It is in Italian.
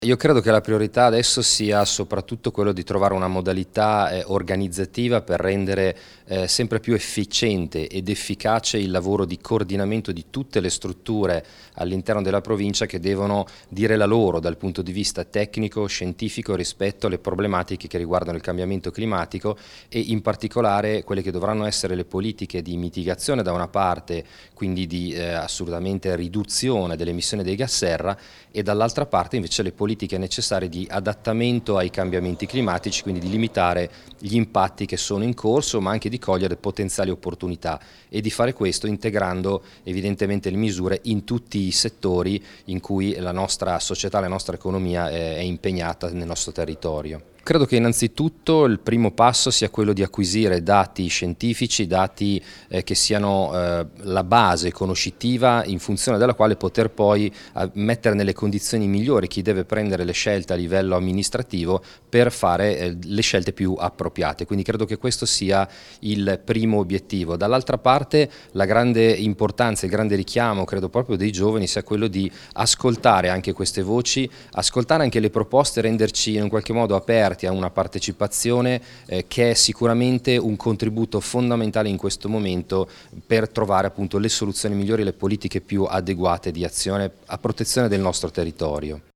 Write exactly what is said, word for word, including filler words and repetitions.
Io credo che la priorità adesso sia soprattutto quello di trovare una modalità eh, organizzativa per rendere eh, sempre più efficiente ed efficace il lavoro di coordinamento di tutte le strutture all'interno della provincia che devono dire la loro dal punto di vista tecnico, scientifico rispetto alle problematiche che riguardano il cambiamento climatico e in particolare quelle che dovranno essere le politiche di mitigazione da una parte, quindi di eh, assolutamente riduzione delle emissioni dei gas serra, e dall'altra parte invece le politiche necessarie di adattamento ai cambiamenti climatici, quindi di limitare gli impatti che sono in corso, ma anche di cogliere potenziali opportunità e di fare questo integrando evidentemente le misure in tutti i settori in cui la nostra società, la nostra economia è impegnata nel nostro territorio. Credo che innanzitutto il primo passo sia quello di acquisire dati scientifici, dati eh, che siano eh, la base conoscitiva in funzione della quale poter poi eh, mettere nelle condizioni migliori chi deve prendere le scelte a livello amministrativo per fare eh, le scelte più appropriate. Quindi credo che questo sia il primo obiettivo. Dall'altra parte la grande importanza, il grande richiamo credo proprio dei giovani sia quello di ascoltare anche queste voci, ascoltare anche le proposte, renderci in un qualche modo aperti a una partecipazione eh, che è sicuramente un contributo fondamentale in questo momento per trovare appunto le soluzioni migliori e le politiche più adeguate di azione a protezione del nostro territorio.